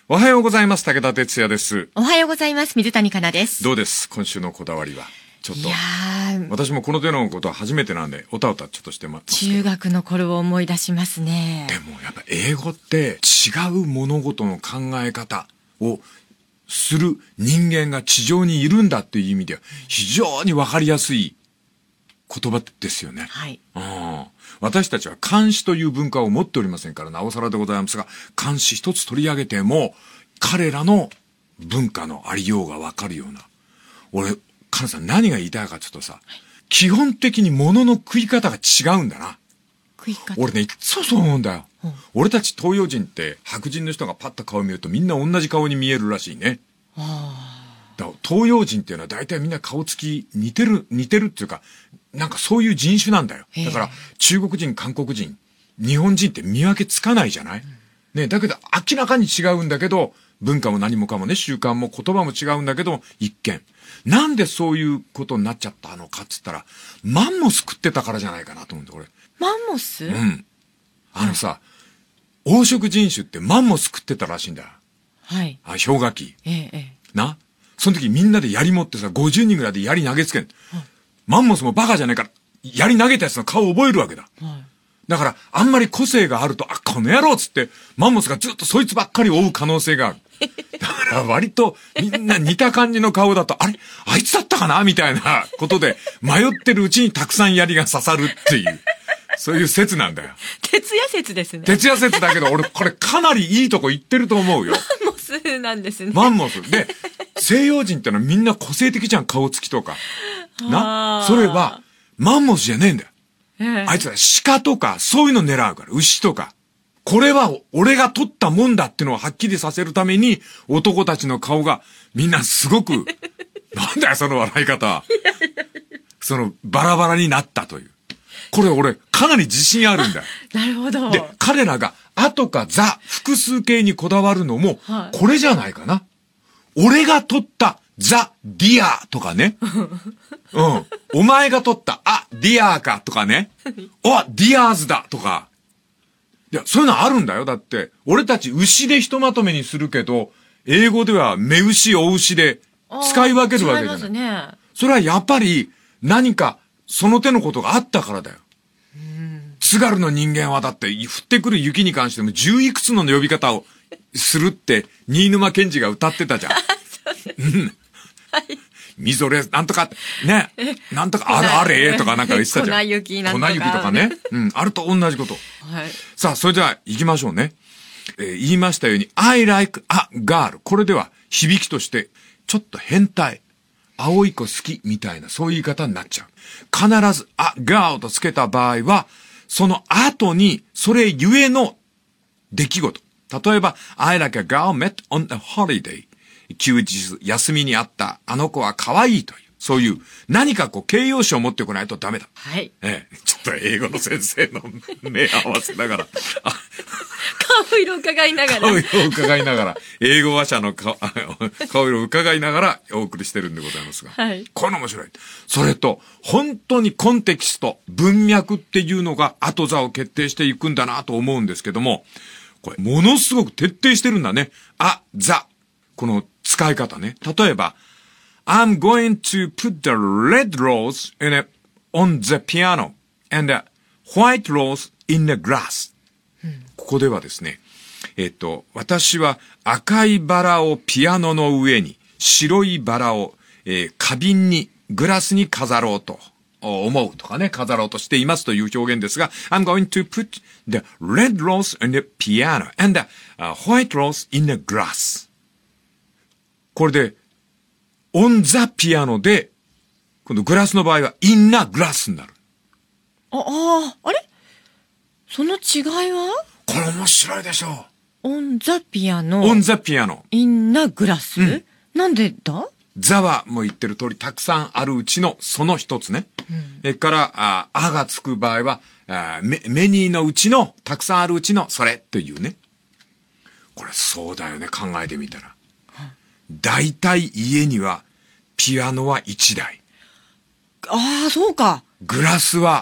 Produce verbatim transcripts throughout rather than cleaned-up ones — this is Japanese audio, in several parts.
おはようございます。武田哲也です。 おはようございます。水谷香奈です。 どうです今週のこだわりは。ちょっと。 いやー、 私もこの手のことは初めてなんで、おたおたちょっとしてます。 中学の頃を思い出しますね。 でもやっぱ英語って違う物事の考え方をする人間が地上にいるんだっていう意味では非常にわかりやすい言葉ですよね。 はい。 うん、私たちは漢詩という文化を持っておりませんからなおさらでございますが、漢詩一つ取り上げても彼らの文化のありようがわかるような。俺、カナさん何が言いたいかちょっとさ、はい、基本的に物の食い方が違うんだな。 食い方。 俺ね、いつもそう思うんだよ。 うん、 俺たち東洋人って白人の人がパッと顔を見るとみんな同じ顔に見えるらしいね。 あだから東洋人っていうのは大体みんな顔つき似てる、似てるっていうか、なんかそういう人種なんだよ。だから中国人、韓国人、日本人って見分けつかないじゃない、うん、ね、だけど明らかに違うんだけど、文化も何もかもね、習慣も言葉も違うんだけど、一見。なんでそういうことになっちゃったのかっつったら、マンモス食ってたからじゃないかなと思うんだ、俺。 マンモス？ うん。あのさ、はい、黄色人種ってマンモス食ってたらしいんだよ。 はい。 あ、氷河期。 ええ、ええ。 な？その時みんなで槍持ってさ、ごじゅうにんぐらいで槍投げつけん。はい、マンモスもバカじゃないから、槍投げたやつの顔を覚えるわけだ。はい、だから、あんまり個性があると、あ、この野郎っつって、マンモスがずっとそいつばっかり追う可能性がある。だから割とみんな似た感じの顔だと、あれあいつだったかなみたいなことで、迷ってるうちにたくさん槍が刺さるっていう、そういう説なんだよ。 徹夜説ですね。 徹夜説だけど、俺これかなりいいとこ言ってると思うよ。 マンモスなんですね。 マンモス。で、西洋人ってのはみんな個性的じゃん、顔つきとか。な、それは、マンモスじゃねえんだよ。ええ、あいつら鹿とか、そういうの狙うから、牛とか。これは俺が取ったもんだってのをはっきりさせるために、男たちの顔がみんなすごく、なんだよその笑い方。そのバラバラになったという。これ俺かなり自信あるんだよ。 なるほど。 で、彼らがあとかザ、複数形にこだわるのも、これじゃないかな。俺が取ったザ・ディアとかね。うん。お前が取った、あ、ディアかとかね。お、ディアーズだとか。いや、そういうのあるんだよ。だって、俺たち牛でひとまとめにするけど、英語では目牛、お牛で使い分けるわけじゃない。違いますね。それはやっぱり何かその手のことがあったからだよ。津軽の人間はだって降ってくる雪に関しても十いくつの呼び方をするって新沼謙治が歌ってたじゃん。そうです。はい。みぞれ、なんとか、ね。なんとか、あれあれとかなんか言ってたじゃん。 粉雪なんとか。 粉雪とかね。うん。あると同じこと。はい。さあ、それでは行きましょうね。えー、言いましたように、I like a girl。これでは響きとして、ちょっと変態。青い子好きみたいな、そういう言い方になっちゃう。必ず、a girl とつけた場合は、その後に、それゆえの出来事。例えば、I like a girl met on a holiday。休日、休みにあった、あの子は可愛いという、そういう、何かこう、形容詞を持ってこないとダメだ。 はい。 ええ、ちょっと英語の先生の目合わせながら。 顔色を伺いながら。 顔色を伺いながら、英語話者の顔、顔色を伺いながらお送りしてるんでございますが。はい。この面白い。それと、本当にコンテキスト、文脈っていうのが後座を決定していくんだなと思うんですけども、これ、ものすごく徹底してるんだね。あ、ザ。この使い方ね。例えば、I'm going to put the red rose in a, on the piano and the white rose in the grass、うん、ここではですね、えっと、私は赤いバラをピアノの上に、白いバラを、えー、花瓶に、グラスに飾ろうと思うとかね、飾ろうとしていますという表現ですが、I'm going to put the red rose in the piano and the、uh, white rose in the grass。これで、on the piano で、今度グラスの場合は in the glass になる。 あ、あ、あれその違いは？ これ面白いでしょう。on the piano。 on the piano。 in the glass、うん、なんでだ？ the はもう言ってる通りたくさんあるうちのその一つね。うん、えから、あ、あがつく場合は、あメ、メニーのうちのたくさんあるうちのそれっていうね。これそうだよね、考えてみたら。大体家にはピアノはいちだい。 ああ、そうか。 グラスは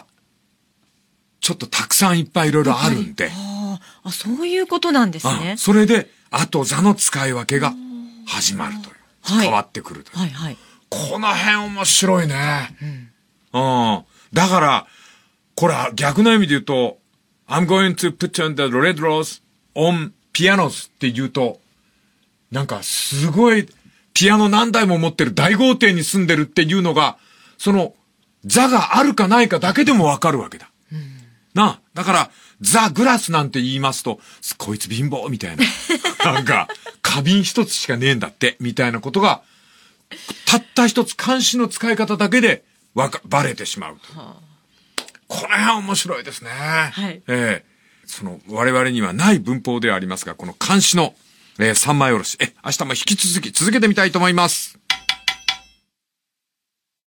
ちょっとたくさんいっぱいいろいろあるんで。 ああ、そういうことなんですね。 それで後座の使い分けが始まるという。はい、変わってくるという。はいはい、この辺面白いね。うん。うん。だから、これ逆の意味で言うと、I'm going to put on the red rose on pianos って言うと、なんかすごいピアノ何台も持ってる大豪邸に住んでるっていうのが、その座があるかないかだけでもわかるわけだ。うん、なあ。だから、ザ・グラスなんて言いますと、こいつ貧乏みたいな。なんか、花瓶一つしかねえんだって、みたいなことが、たった一つ漢詩の使い方だけでわか、バレてしまうと。はあ、この辺面白いですね。はい。えー、その、我々にはない文法ではありますが、この漢詩の、えー、三枚おろし、え、明日も引き続き続けてみたいと思います。